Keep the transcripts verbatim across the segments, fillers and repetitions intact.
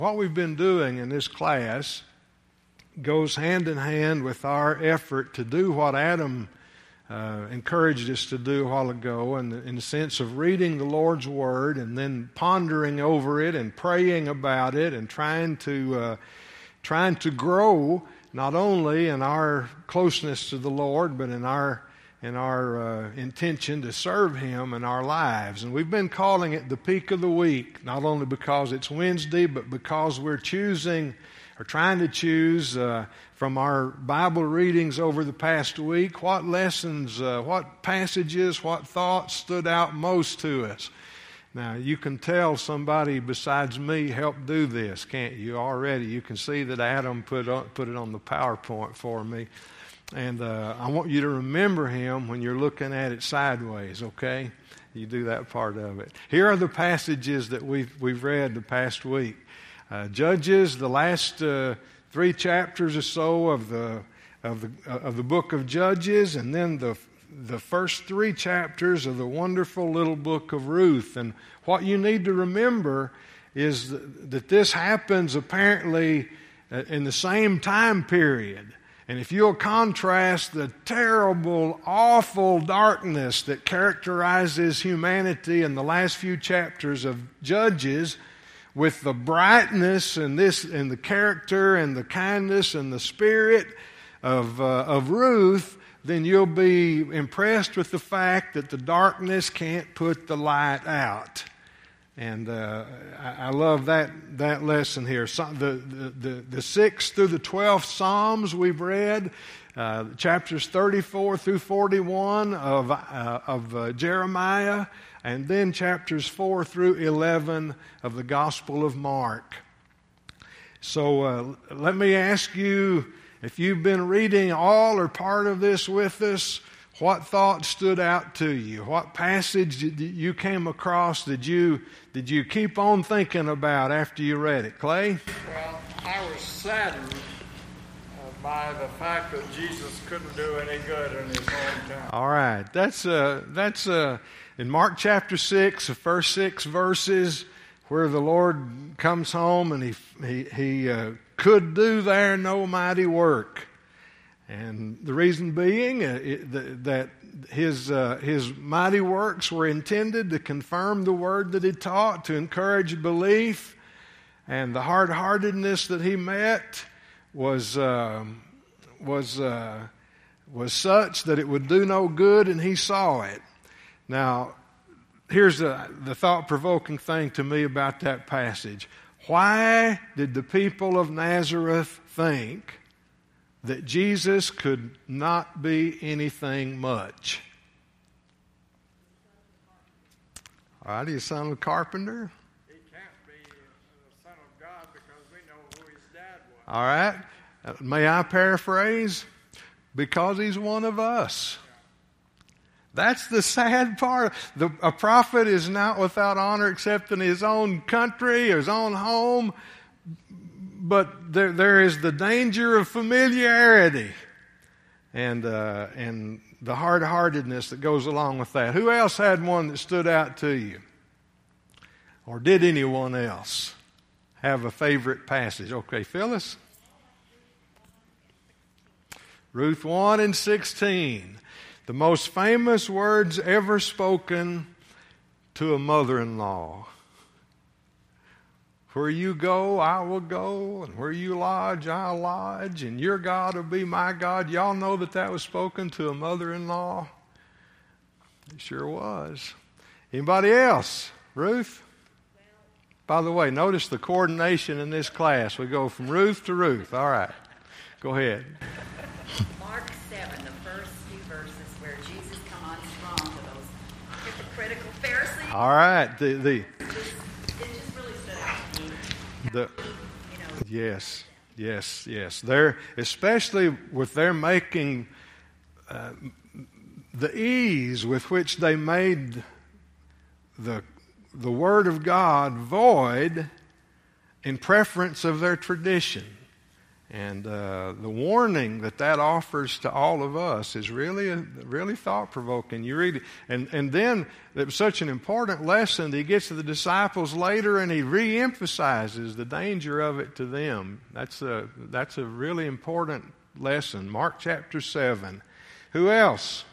What we've been doing in this class goes hand in hand with our effort to do what Adam uh, encouraged us to do a while ago, in the, in the sense of reading the Lord's Word and then pondering over it and praying about it and trying to uh, trying to grow not only in our closeness to the Lord, but in our in our uh, intention to serve Him in our lives. And we've been calling it the Peak of the Week, not only because it's Wednesday, but because we're choosing or trying to choose uh, from our Bible readings over the past week what lessons, uh, what passages, what thoughts stood out most to us. Now, you can tell somebody besides me helped do this, can't you? Already, you can see that Adam put on, put it on the PowerPoint for me. And uh, I want you to remember him when you're looking at it sideways, okay? You do that part of it. Here are the passages that we've, we've read the past week. Uh, Judges, the last uh, three chapters or so of the of the uh, of the book of Judges, and then the the first three chapters of the wonderful little book of Ruth. And what you need to remember is that, that this happens apparently uh, in the same time period. And if you'll contrast the terrible, awful darkness that characterizes humanity in the last few chapters of Judges with the brightness and this and the character and the kindness and the spirit of uh, of Ruth, then you'll be impressed with the fact that the darkness can't put the light out. And uh, I, I love that that lesson here. So the, the, the, the sixth through the twelfth Psalms we've read, uh, chapters thirty-four through forty-one of, uh, of uh, Jeremiah, and then chapters four through eleven of the Gospel of Mark. So uh, let me ask you, if you've been reading all or part of this with us, what thought stood out to you? What passage did you came across did you did you keep on thinking about after you read it, Clay? Well, I was saddened uh, by the fact that Jesus couldn't do any good in his hometown. All right, that's uh, that's uh, in Mark chapter six, the first six verses, where the Lord comes home and he he he uh, could do there no mighty work. And the reason being uh, it, that his uh, his mighty works were intended to confirm the word that he taught, to encourage belief, and the hard-heartedness that he met was uh, was uh, was such that it would do no good, and he saw it. Now, here's the, the thought-provoking thing to me about that passage: why did the people of Nazareth think that Jesus could not be anything much? All right, he's son of a carpenter. He can't be the son of God because we know who his dad was. All right. Uh, may I paraphrase? Because he's one of us. That's the sad part. The, a prophet is not without honor except in his own country, his own home. But there, there is the danger of familiarity and uh, and the hard-heartedness that goes along with that. Who else had one that stood out to you? Or did anyone else have a favorite passage? Okay, Phyllis? Ruth one and sixteen. The most famous words ever spoken to a mother-in-law. Where you go, I will go, and where you lodge, I'll lodge, and your God will be my God. Y'all know that that was spoken to a mother-in-law? It sure was. Anybody else? Ruth? By the way, notice the coordination in this class. We go from Ruth to Ruth. All right. Go ahead. Mark seven, the first few verses where Jesus come on strong to those hypocritical Pharisees. All right. The... the The, yes, yes, yes. They're, especially with their making uh, the ease with which they made the the Word of God void in preference of their tradition. And uh, the warning that that offers to all of us is really, really thought-provoking. You read it, and, and then it was such an important lesson that he gets to the disciples later, and he re-emphasizes the danger of it to them. That's a, that's a really important lesson. Mark chapter seven. Who else?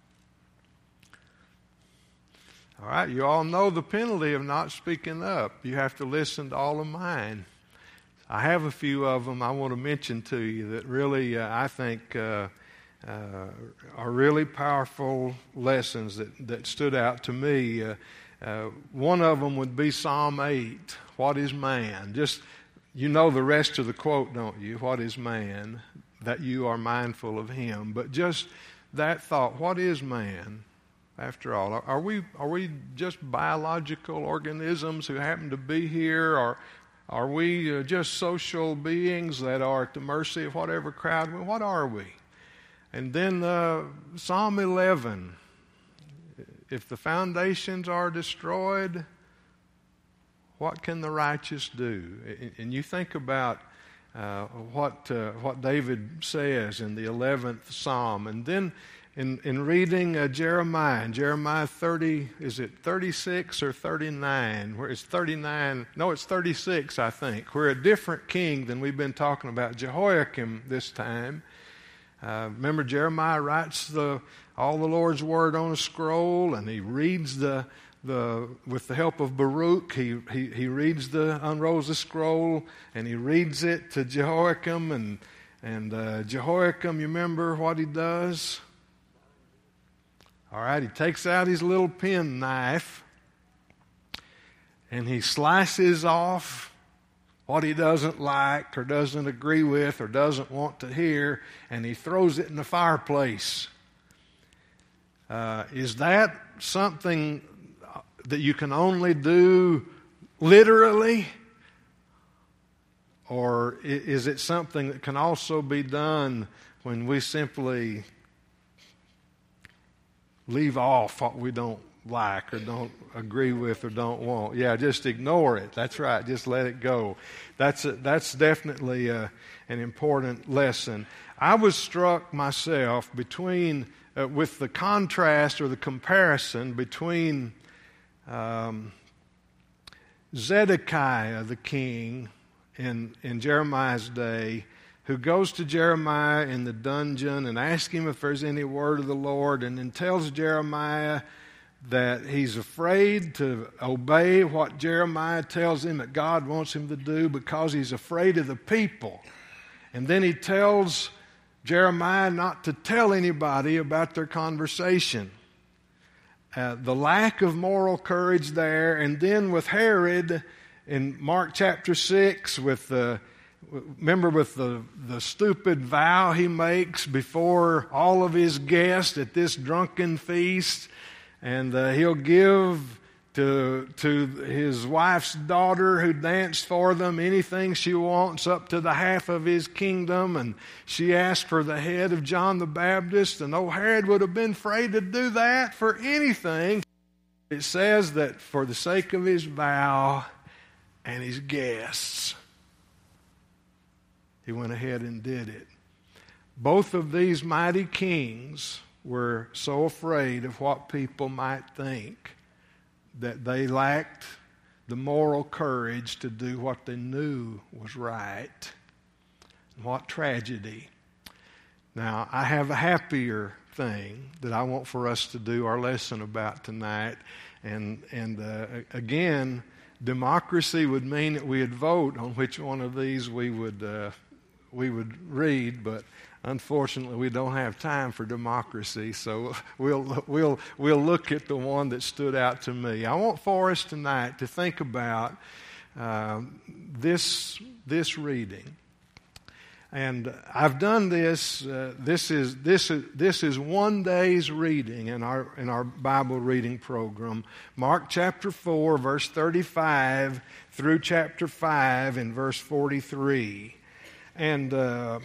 All right, you all know the penalty of not speaking up. You have to listen to all of mine. I have a few of them I want to mention to you that really, uh, I think, uh, uh, are really powerful lessons that, that stood out to me. Uh, uh, one of them would be Psalm eight, what is man? Just, you know the rest of the quote, don't you? What is man? That you are mindful of him. But just that thought, what is man? After all, are we, are we just biological organisms who happen to be here, or are we uh, just social beings that are at the mercy of whatever crowd? Well, what are we? And then uh, Psalm eleven, if the foundations are destroyed, what can the righteous do? And you think about uh, what uh, what David says in the eleventh Psalm, and then in in reading uh, Jeremiah, in Jeremiah thirty, is it thirty-six or thirty-nine? Where it's thirty-nine? No, it's thirty-six, I think. We're a different king than we've been talking about, Jehoiakim this time. Uh, remember, Jeremiah writes the all the Lord's word on a scroll, and he reads the the with the help of Baruch. He he he reads the unrolls the scroll, and he reads it to Jehoiakim, and and uh, Jehoiakim, you remember what he does? All right, he takes out his little pen knife, and he slices off what he doesn't like or doesn't agree with or doesn't want to hear, and he throws it in the fireplace. Uh, is that something that you can only do literally? Or is it something that can also be done when we simply leave off what we don't like or don't agree with or don't want? Yeah, just ignore it. That's right. Just let it go. That's a, that's definitely a, an important lesson. I was struck myself between uh, with the contrast or the comparison between um, Zedekiah the king in in Jeremiah's day, who goes to Jeremiah in the dungeon and asks him if there's any word of the Lord, and then tells Jeremiah that he's afraid to obey what Jeremiah tells him that God wants him to do because he's afraid of the people. And then he tells Jeremiah not to tell anybody about their conversation. Uh, the lack of moral courage there, and then with Herod in Mark chapter six with the Remember with the, the stupid vow he makes before all of his guests at this drunken feast. And uh, he'll give to, to his wife's daughter who danced for them anything she wants up to the half of his kingdom. And she asked for the head of John the Baptist. And old Herod would have been afraid to do that for anything. It says that for the sake of his vow and his guests, he went ahead and did it. Both of these mighty kings were so afraid of what people might think that they lacked the moral courage to do what they knew was right. What tragedy. Now, I have a happier thing that I want for us to do our lesson about tonight. And, and uh, again, democracy would mean that we'd vote on which one of these we would uh, we would read, but unfortunately we don't have time for democracy, so we'll we'll we'll look at the one that stood out to me. I want for us tonight to think about uh, this this reading, and I've done this. Uh, this is this is this is one day's reading in our in our Bible reading program. Mark chapter four, verse thirty-five through chapter five and verse forty-three. And uh,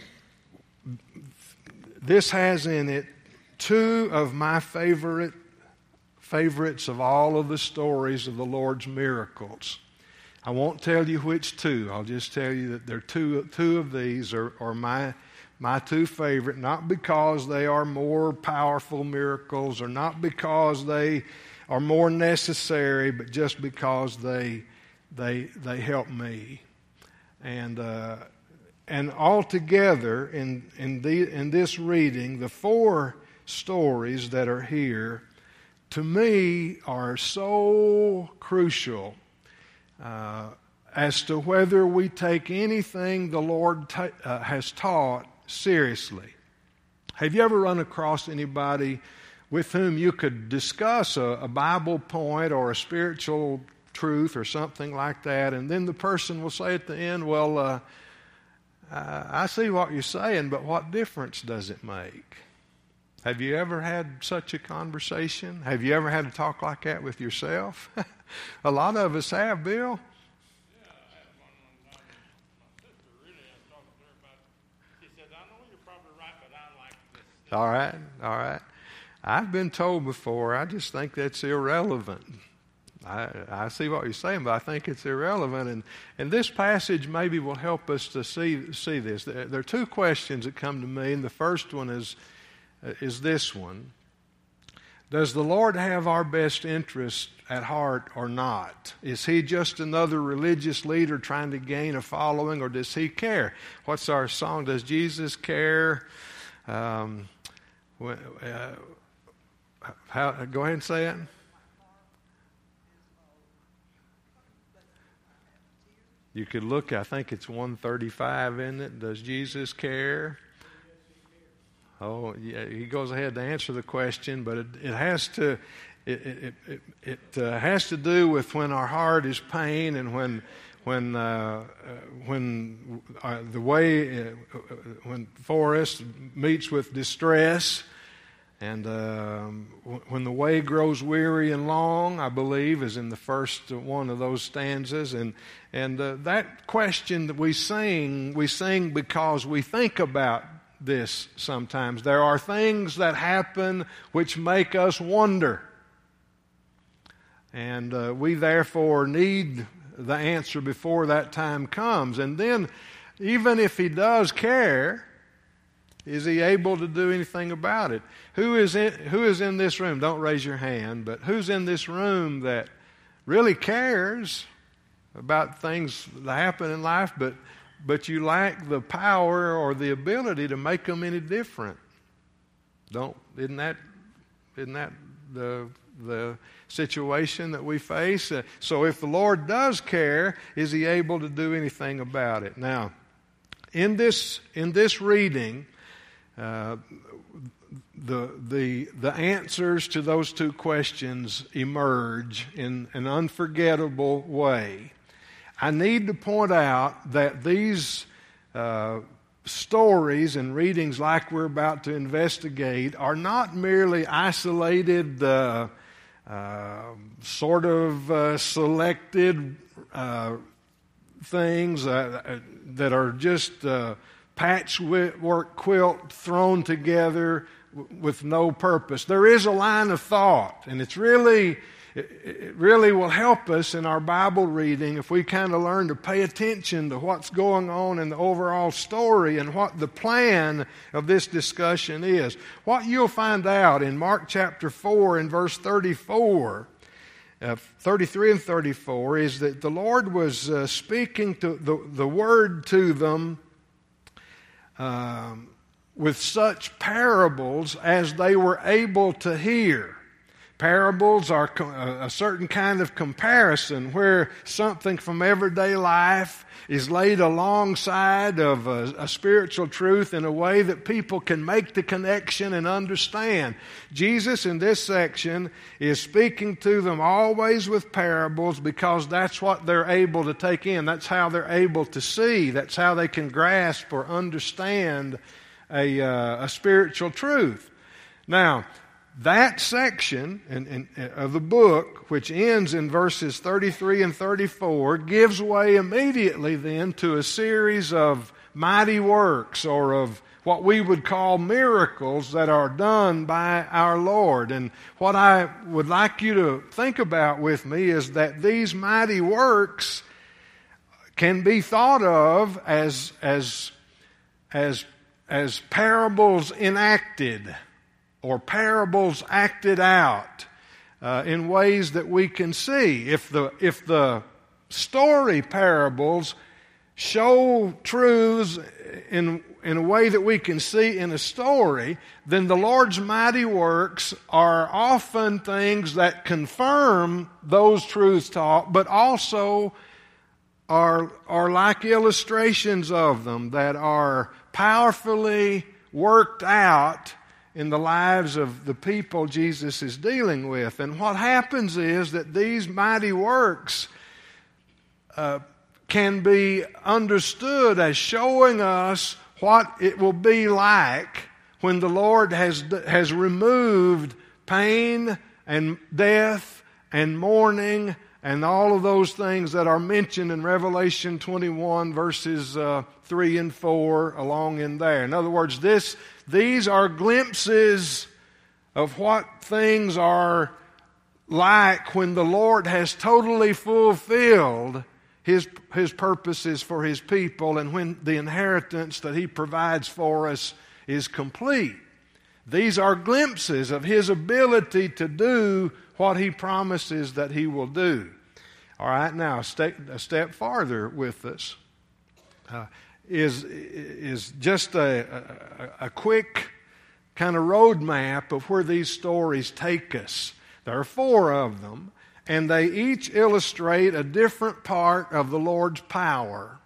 this has in it two of my favorite favorites of all of the stories of the Lord's miracles. I won't tell you which two. I'll just tell you that there are two, two of these are, are my, my two favorite, not because they are more powerful miracles or not because they are more necessary, but just because they they they help me. And uh, and altogether in in the in this reading, the four stories that are here, to me, are so crucial uh, as to whether we take anything the Lord ta- uh, has taught seriously. Have you ever run across anybody with whom you could discuss a, a Bible point or a spiritual truth or something like that, and then the person will say at the end, well, uh, I see what you're saying, but what difference does it make? Have you ever had such a conversation? Have you ever had a talk like that with yourself? A lot of us have, Bill. Yeah, I had one one time. My sister really, I was talking to her about it. She said, I know you're probably right, but I like this. All right, all right. I've been told before, I just think that's irrelevant. I, I see what you're saying, but I think it's irrelevant. And, and this passage maybe will help us to see see this. There, there are two questions that come to me, and the first one is, uh, is this one. Does the Lord have our best interest at heart or not? Is He just another religious leader trying to gain a following, or does He care? What's our song? Does Jesus care? Um, uh, how, go ahead and say it. You could look, I think it's one thirty-five, isn't it? Does Jesus care? Oh, yeah, he goes ahead to answer the question, but it, it has to it it it, it uh, has to do with when our heart is pain and when when uh, when uh, the way uh, when Forrest meets with distress. And um, when the way grows weary and long, I believe, is in the first one of those stanzas. And and uh, that question that we sing, we sing because we think about this sometimes. There are things that happen which make us wonder. And uh, we therefore need the answer before that time comes. And then, even if He does care, is He able to do anything about it? Who is in, who is in this room? Don't raise your hand, but who's in this room that really cares about things that happen in life, but but you lack the power or the ability to make them any different? Don't isn't that isn't that the the situation that we face? Uh, so if the Lord does care, is He able to do anything about it? Now, in this in this reading, Uh, the the the answers to those two questions emerge in an unforgettable way. I need to point out that these uh, stories and readings like we're about to investigate are not merely isolated, uh, uh, sort of uh, selected uh, things uh, that are just Uh, patchwork quilt thrown together w- with no purpose. There is a line of thought, and it's really, it, it really will help us in our Bible reading if we kind of learn to pay attention to what's going on in the overall story and what the plan of this discussion is. What you'll find out in Mark chapter four and verse thirty-four, uh, thirty-three and thirty-four, is that the Lord was uh, speaking to the, the word to them Um, with such parables as they were able to hear. Parables are a certain kind of comparison where something from everyday life is laid alongside of a, a spiritual truth in a way that people can make the connection and understand. Jesus in this section is speaking to them always with parables because that's what they're able to take in. That's how they're able to see. That's how they can grasp or understand a, uh, a spiritual truth. Now, that section in, in, of the book, which ends in verses thirty-three and thirty-four, gives way immediately then to a series of mighty works, or of what we would call miracles that are done by our Lord. And what I would like you to think about with me is that these mighty works can be thought of as, as, as, as parables enacted or parables acted out uh, in ways that we can see. If the, if the story parables show truths in, in a way that we can see in a story, then the Lord's mighty works are often things that confirm those truths taught, but also are, are like illustrations of them that are powerfully worked out in the lives of the people Jesus is dealing with. And what happens is that these mighty works uh, can be understood as showing us what it will be like when the Lord has, has removed pain and death and mourning and all of those things that are mentioned in Revelation twenty-one, verses uh, three and four, along in there. In other words, this, these are glimpses of what things are like when the Lord has totally fulfilled His, His purposes for His people, and when the inheritance that He provides for us is complete. These are glimpses of His ability to do what He promises that He will do. All right, now a step, a step farther with us uh, is, is just a, a, a quick kind of roadmap of where these stories take us. There are four of them, and they each illustrate a different part of the Lord's power.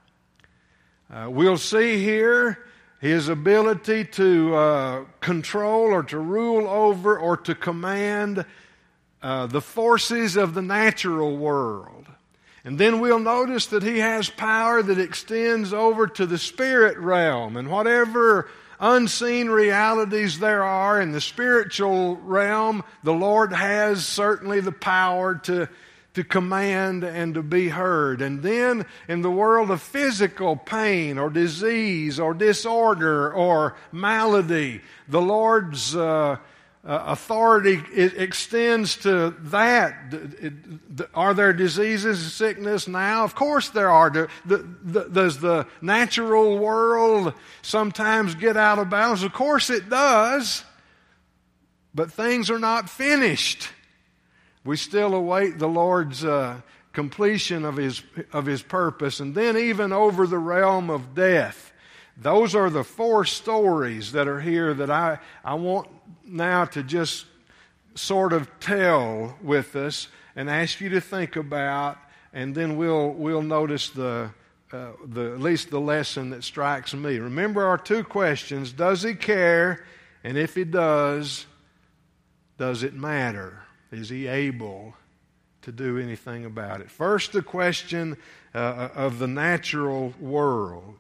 Uh, we'll see here His ability to uh, control or to rule over or to command uh, the forces of the natural world. And then we'll notice that He has power that extends over to the spirit realm. And whatever unseen realities there are in the spiritual realm, the Lord has certainly the power to, to command and to be heard. And then in the world of physical pain or disease or disorder or malady, the Lord's uh, uh, authority it extends to that. Are there diseases and sickness now? Of course there are. The, the, does the natural world sometimes get out of balance? Of course it does. But things are not finished. We still await the Lord's uh, completion of His, of His purpose. And then even over the realm of death. Those are the four stories that are here that I, I want now to just sort of tell with us and ask you to think about, and then we'll we'll notice the uh, the at least the lesson that strikes me. Remember our two questions: does He care? And if He does, does it matter? Is He able to do anything about it? First, the question uh, of the natural world.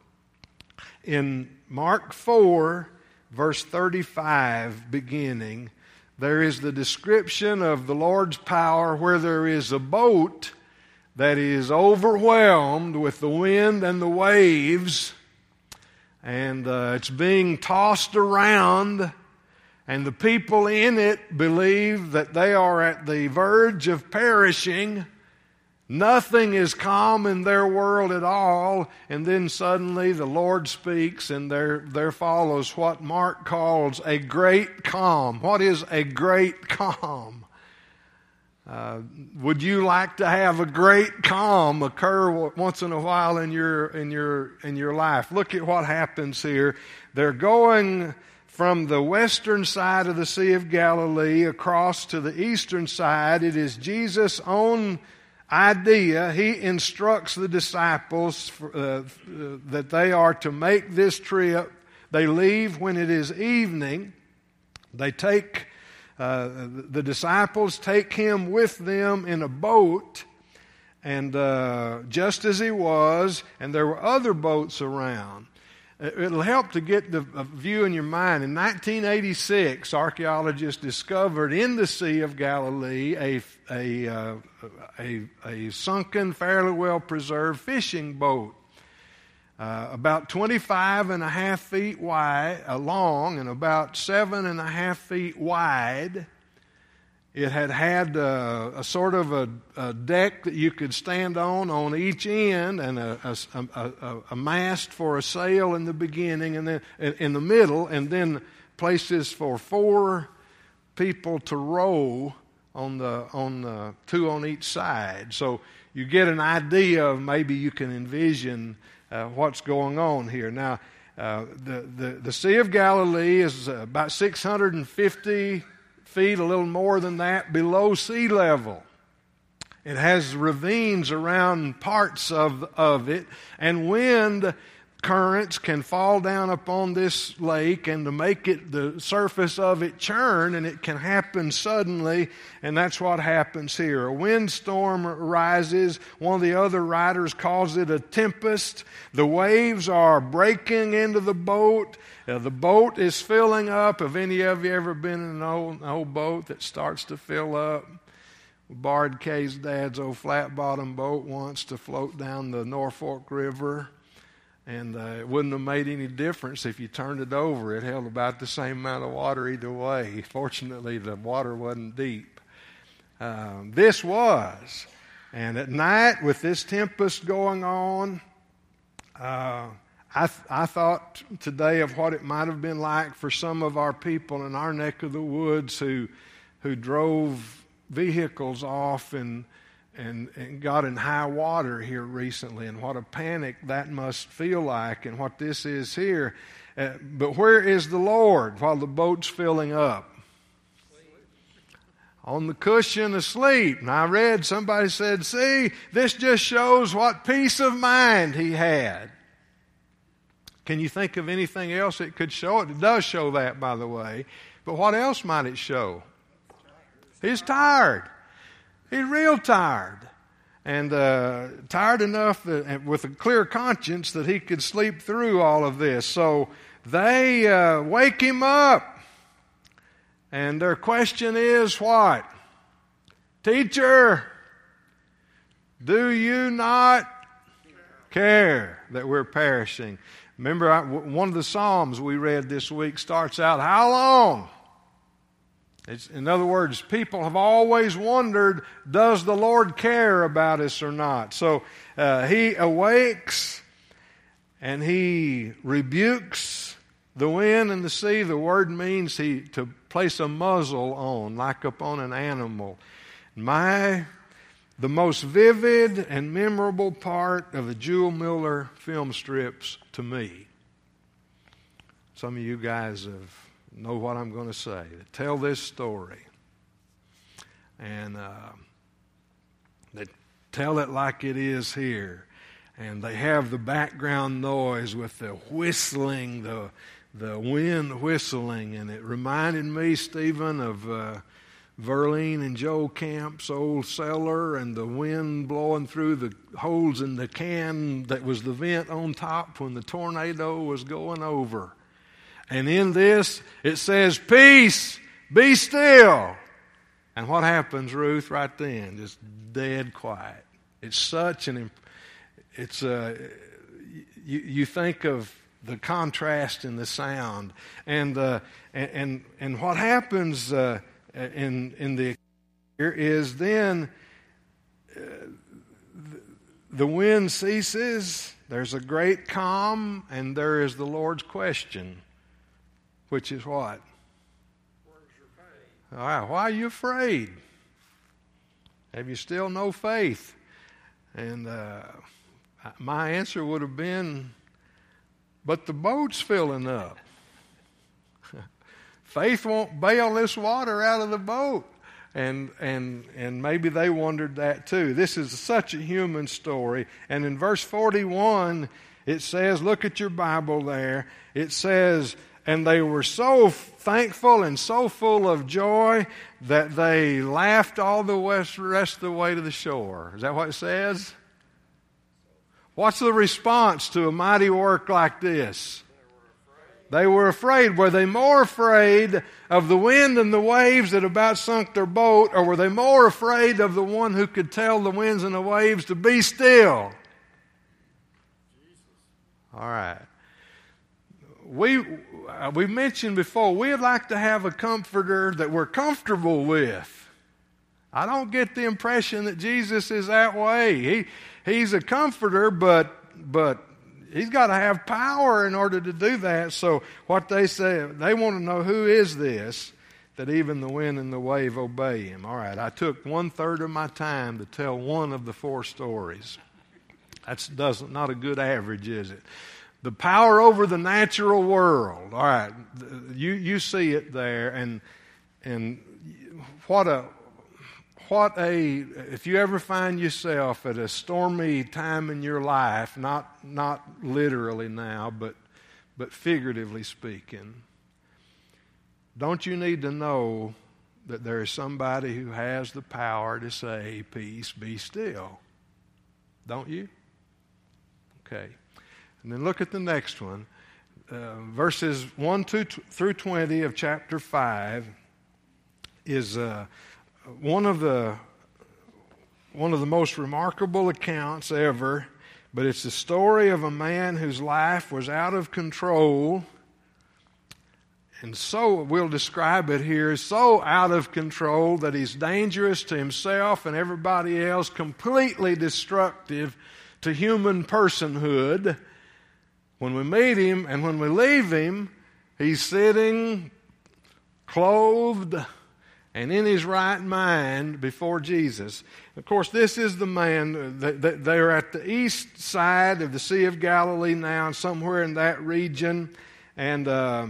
In Mark four, verse thirty-five, beginning, there is the description of the Lord's power where there is a boat that is overwhelmed with the wind and the waves, and uh, it's being tossed around, and the people in it believe that they are at the verge of perishing. Nothing is calm in their world at all, and then suddenly the Lord speaks, and there, there follows what Mark calls a great calm. What is a great calm? Uh, would you like to have a great calm occur once in a while in your in your in your life? Look at what happens here. They're going from the western side of the Sea of Galilee across to the eastern side. It is Jesus' own idea. He instructs the disciples uh, uh, that they are to make this trip. They leave when it is evening. They take, uh, the disciples take Him with them in a boat, and uh, just as He was, and there were other boats around. It'll help to get the a view in your mind. In nineteen eighty-six, archaeologists discovered in the Sea of Galilee a, a, uh, a, a sunken, fairly well preserved fishing boat. Uh, about twenty-five and a half feet wide, uh, long and about seven and a half feet wide. It had had uh, a sort of a, a deck that you could stand on on each end, and a, a, a, a mast for a sail in the beginning, and then in the middle, and then places for four people to row on the on the two on each side. So you get an idea of, maybe you can envision uh, what's going on here. Now, uh, the, the the Sea of Galilee is about six hundred fifty feet, a little more than that, below sea level. It has ravines around parts of, of it, and wind currents can fall down upon this lake and to make it, the surface of it, churn, and it can happen suddenly, and that's what happens here. A windstorm arises. One of the other writers calls it a tempest. The waves are breaking into the boat. Uh, the boat is filling up. Have any of you ever been in an old, an old boat that starts to fill up? We borrowed Kay's dad's old flat-bottom boat once to float down the Norfolk River. And uh, it wouldn't have made any difference if you turned it over. It held about the same amount of water either way. Fortunately, the water wasn't deep. Um, this was. And at night, with this tempest going on, uh, I, th- I thought today of what it might have been like for some of our people in our neck of the woods who, who drove vehicles off and And, and got in high water here recently, and what a panic that must feel like, and what this is here. Uh, but where is the Lord while the boat's filling up? On the cushion asleep. And I read, somebody said, see, this just shows what peace of mind he had. Can you think of anything else it could show? It does show that, by the way. But what else might it show? He's tired. He's real tired, and uh, tired enough that, with a clear conscience, that he could sleep through all of this. So they uh, wake him up, and their question is what? Teacher, do you not care that we're perishing? Remember, I, one of the Psalms we read this week starts out, how long? It's, in other words, people have always wondered, does the Lord care about us or not? So uh, he awakes and he rebukes the wind and the sea. The word means he to place a muzzle on, like upon an animal. My, the most vivid and memorable part of the Jewel Miller film strips to me. Some of you guys have know what I'm going to say. Tell this story. And uh, they tell it like it is here. And they have the background noise with the whistling, the the wind whistling. And it reminded me, Stephen, of uh, Verlene and Joe Camp's old cellar, and the wind blowing through the holes in the can that was the vent on top when the tornado was going over. And in this, it says, peace, be still. And what happens, Ruth, right then? Just dead quiet. It's such an, it's a, you, you think of the contrast in the sound. And, uh, and, and, and what happens uh, in, in the, here is then uh, the wind ceases, there's a great calm, and there is the Lord's question. Which is what? Where's your faith? All right, why are you afraid? Have you still no faith? And uh, my answer would have been, but the boat's filling up. Faith won't bail this water out of the boat. And and and maybe they wondered that too. This is such a human story. And in verse forty-one, it says, look at your Bible there. It says, and they were so thankful and so full of joy that they laughed all the rest of the way to the shore. Is that what it says? What's the response to a mighty work like this? They were afraid. Were they more afraid of the wind and the waves that about sunk their boat, or were they more afraid of the one who could tell the winds and the waves to be still? All right. We, uh, we mentioned before, we'd like to have a comforter that we're comfortable with. I don't get the impression that Jesus is that way. He he's a comforter, but but he's got to have power in order to do that. So what they say, they want to know, who is this that even the wind and the wave obey him? All right, I took one third of my time to tell one of the four stories. That's doesn't not a good average, is it? The power over the natural world. All right, you you see it there, and and what a what a if you ever find yourself at a stormy time in your life, not not literally now, but but figuratively speaking, don't you need to know that there is somebody who has the power to say, "Peace, be still"? Don't you? Okay. And then look at the next one. Uh, verses one to t- through twenty of chapter five is uh, one of the one of the most remarkable accounts ever, but it's the story of a man whose life was out of control. And so, we'll describe it here, so out of control that he's dangerous to himself and everybody else, completely destructive to human personhood. When we meet him and when we leave him, he's sitting, clothed, and in his right mind before Jesus. Of course, this is the man, that they're at the east side of the Sea of Galilee now, somewhere in that region. And uh,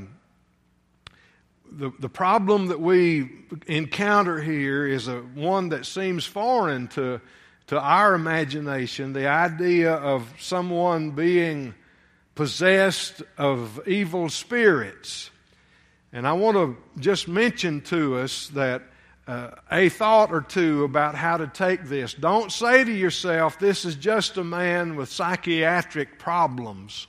the, the problem that we encounter here is a, one that seems foreign to, to our imagination, the idea of someone being possessed of evil spirits. And I want to just mention to us that uh, a thought or two about how to take this. Don't say to yourself, this is just a man with psychiatric problems.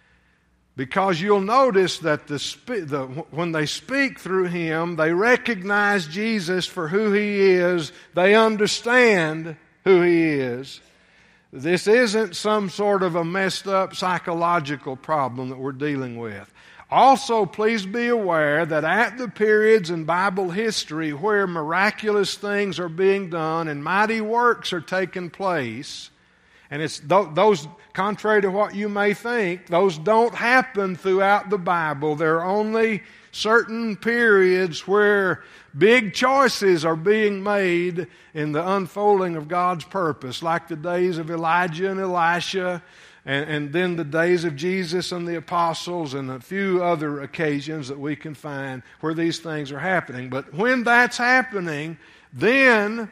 Because you'll notice that the, the when they speak through him, they recognize Jesus for who he is. They understand who he is. This isn't some sort of a messed up psychological problem that we're dealing with. Also, please be aware that at the periods in Bible history where miraculous things are being done and mighty works are taking place, and it's th- those, contrary to what you may think, those don't happen throughout the Bible. There are only certain periods where big choices are being made in the unfolding of God's purpose, like the days of Elijah and Elisha, and, and then the days of Jesus and the apostles, and a few other occasions that we can find where these things are happening. But when that's happening, then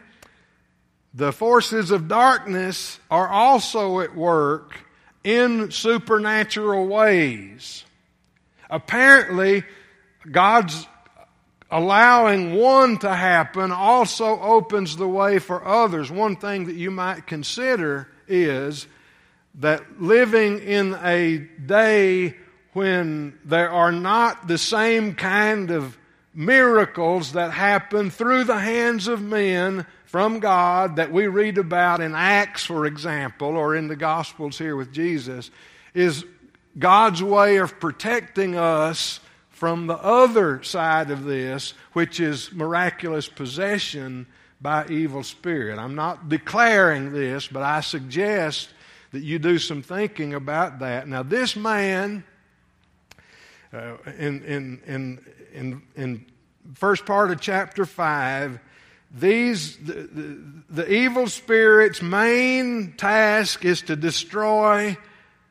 the forces of darkness are also at work in supernatural ways. Apparently, God's allowing one to happen also opens the way for others. One thing that you might consider is that living in a day when there are not the same kind of miracles that happen through the hands of men from God that we read about in Acts, for example, or in the Gospels here with Jesus, is God's way of protecting us from the other side of this, which is miraculous possession by evil spirit. I'm not declaring this, but I suggest that you do some thinking about that. Now, this man, uh, in in in in in first part of chapter five, these the, the, the evil spirit's main task is to destroy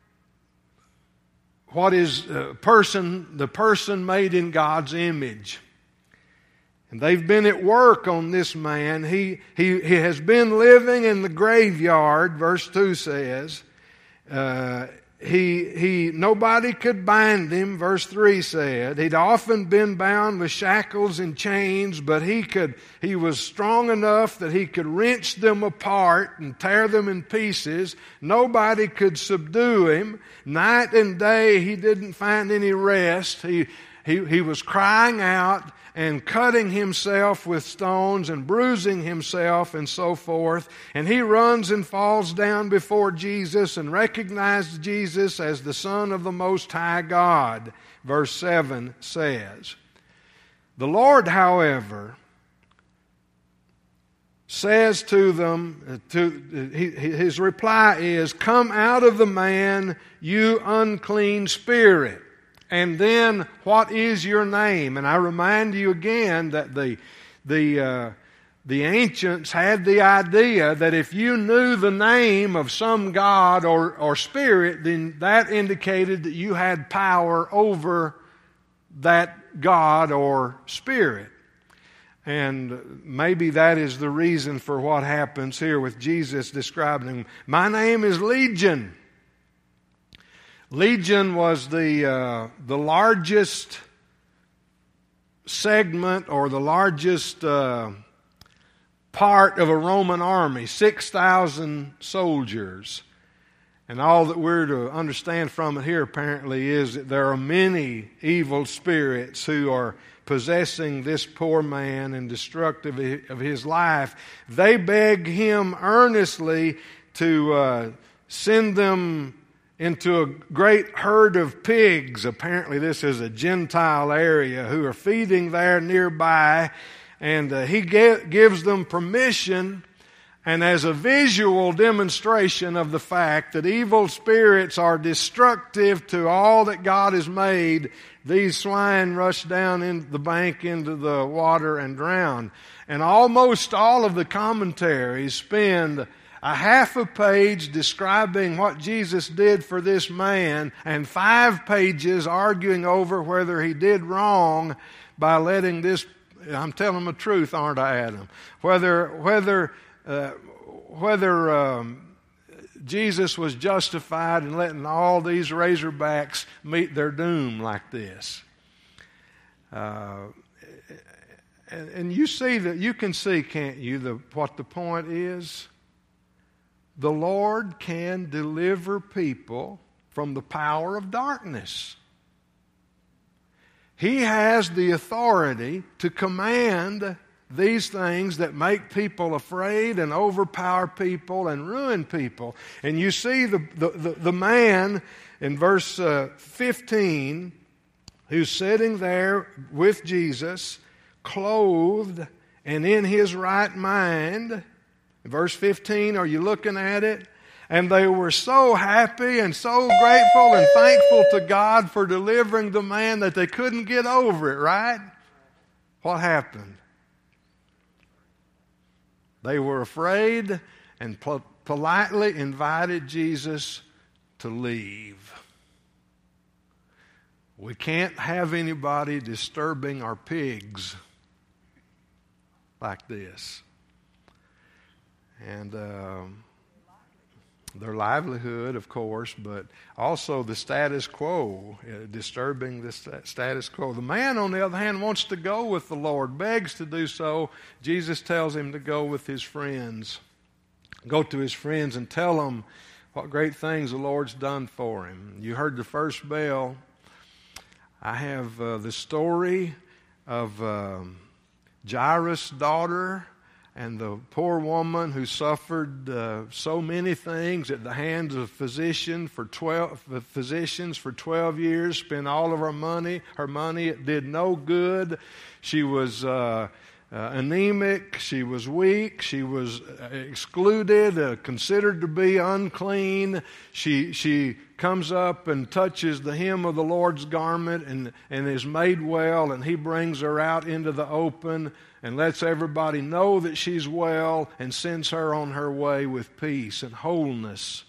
what is a person, the person made in God's image. And they've been at work on this man. He, he, he has been living in the graveyard, verse two says. Uh, he, he, nobody could bind him, verse three said. He'd often been bound with shackles and chains, but he could, he was strong enough that he could wrench them apart and tear them in pieces. Nobody could subdue him. Night and day he didn't find any rest. He, he, he was crying out and cutting himself with stones and bruising himself and so forth. And he runs and falls down before Jesus and recognizes Jesus as the Son of the Most High God, verse seven says. The Lord, however, says to them, to his reply is, "Come out of the man, you unclean spirit." And then, "What is your name?" And I remind you again that the the uh, the ancients had the idea that if you knew the name of some god or or spirit, then that indicated that you had power over that god or spirit. And maybe that is the reason for what happens here with Jesus describing him. "My name is Legion." Legion was the uh, the largest segment or the largest uh, part of a Roman army, six thousand soldiers. And all that we're to understand from it here apparently is that there are many evil spirits who are possessing this poor man and destructive of his life. They beg him earnestly to uh, send them into a great herd of pigs. Apparently this is a Gentile area who are feeding there nearby. And uh, he ge- gives them permission. And as a visual demonstration of the fact that evil spirits are destructive to all that God has made, these swine rush down into the bank into the water and drown. And almost all of the commentaries spend a half a page describing what Jesus did for this man and five pages arguing over whether he did wrong by letting this, I'm telling the truth, aren't I, Adam? Whether, whether, Uh, whether um, Jesus was justified in letting all these Razorbacks meet their doom like this. Uh, and, and you see that, you can see, can't you, the, what the point is? The Lord can deliver people from the power of darkness. He has the authority to command these things that make people afraid and overpower people and ruin people. And you see the, the, the, the man in verse uh, fifteen who's sitting there with Jesus, clothed and in his right mind. Verse fifteen, are you looking at it? And they were so happy and so grateful and thankful to God for delivering the man that they couldn't get over it, right? What happened? They were afraid and po- politely invited Jesus to leave. We can't have anybody disturbing our pigs like this. And uh, their livelihood, of course, but also the status quo, uh, disturbing the st- status quo. The man, on the other hand, wants to go with the Lord, begs to do so. Jesus tells him to go with his friends. Go to his friends and tell them what great things the Lord's done for him. You heard the first bell. I have uh, the story of uh, Jairus' daughter, and the poor woman who suffered uh, so many things at the hands of physician for twelve, physicians for twelve years, spent all of her money. Her money, it did no good. She was uh, uh, anemic. She was weak. She was excluded, uh, considered to be unclean. She she comes up and touches the hem of the Lord's garment and, and is made well, and he brings her out into the open and lets everybody know that she's well and sends her on her way with peace and wholeness.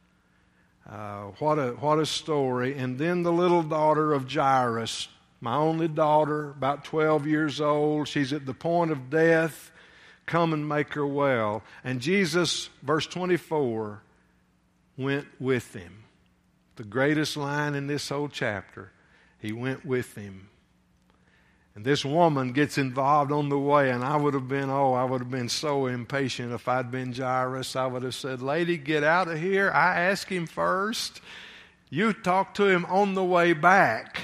Uh, what a what a story. And then the little daughter of Jairus, my only daughter, about twelve years old. She's at the point of death. Come and make her well. And Jesus, verse twenty-four, went with him. The greatest line in this whole chapter. He went with him. And this woman gets involved on the way, and I would have been, oh, I would have been so impatient if I'd been Jairus. I would have said, lady, get out of here. I asked him first. You talk to him on the way back.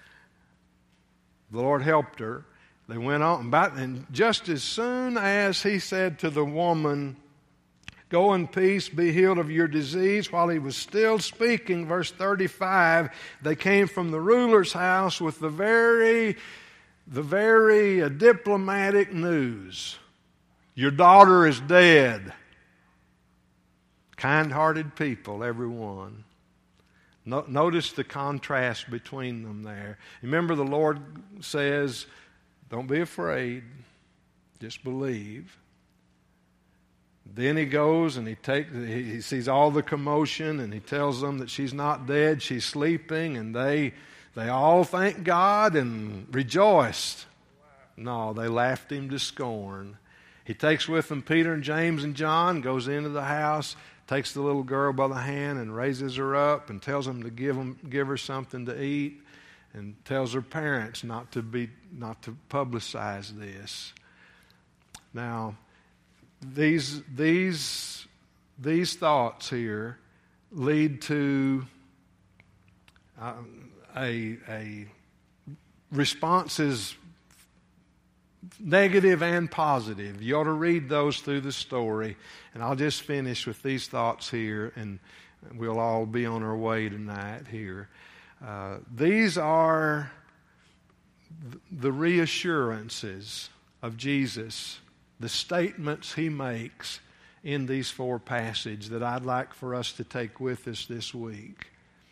The Lord helped her. They went on, about, and just as soon as he said to the woman, go in peace, be healed of your disease, while he was still speaking, verse thirty-five, they came from the ruler's house with the very... the very uh, diplomatic news. Your daughter is dead. Kind-hearted people, every one. No, notice the contrast between them there. Remember, the Lord says, don't be afraid, just believe. Then he goes and he takes, he sees all the commotion, and he tells them that she's not dead, she's sleeping, and they they all thank God and rejoiced. No, they laughed him to scorn. He takes with him Peter and James and John, goes into the house, takes the little girl by the hand and raises her up and tells them to give them, give her something to eat, and tells her parents not to be not to publicize this. Now, these these these thoughts here lead to uh, a a responses, negative and positive. You ought to read those through the story. And I'll just finish with these thoughts here, and we'll all be on our way tonight here. Uh, these are the reassurances of Jesus, the statements he makes in these four passages that I'd like for us to take with us this week.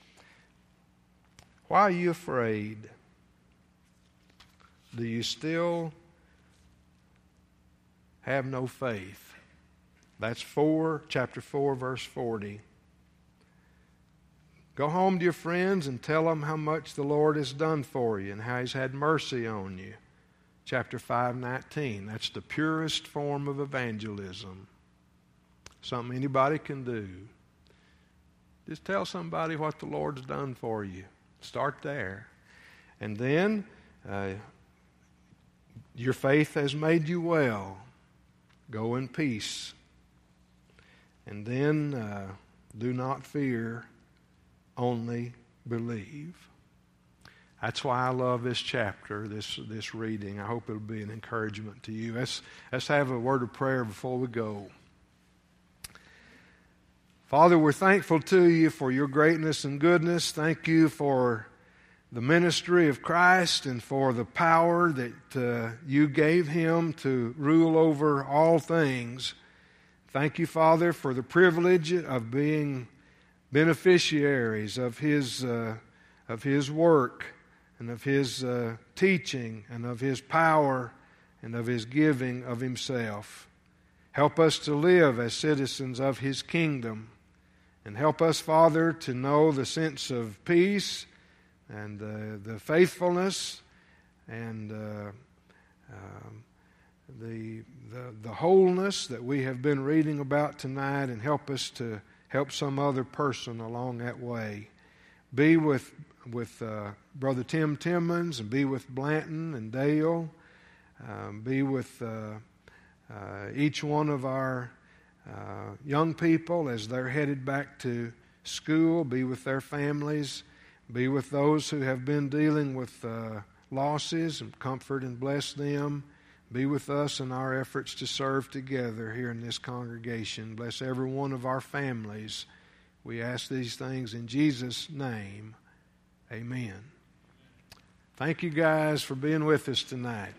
Why are you afraid? Do you still have no faith? That's four, chapter four, verse forty. Go home to your friends and tell them how much the Lord has done for you and how he's had mercy on you. Chapter five, nineteen. That's the purest form of evangelism. Something anybody can do. Just tell somebody what the Lord's done for you. Start there. And then, uh, your faith has made you well. Go in peace. And then, uh, do not fear, only believe. That's why I love this chapter, this this reading. I hope it'll be an encouragement to you. Let's, let's have a word of prayer before we go. Father, we're thankful to you for your greatness and goodness. Thank you for the ministry of Christ and for the power that uh, you gave him to rule over all things. Thank you, Father, for the privilege of being beneficiaries of his uh, of his work and of his uh, teaching and of his power and of his giving of himself. Help us to live as citizens of his kingdom, and help us, Father, to know the sense of peace and uh, the faithfulness and uh, um, the, the the wholeness that we have been reading about tonight, and help us to help some other person along that way. Be with with uh, Brother Tim Timmons, and be with Blanton and Dale. Um, be with uh, uh, each one of our uh, young people as they're headed back to school. Be with their families. Be with those who have been dealing with uh, losses, and comfort and bless them. Be with us in our efforts to serve together here in this congregation. Bless every one of our families. We ask these things in Jesus' name. Amen. Thank you guys for being with us tonight.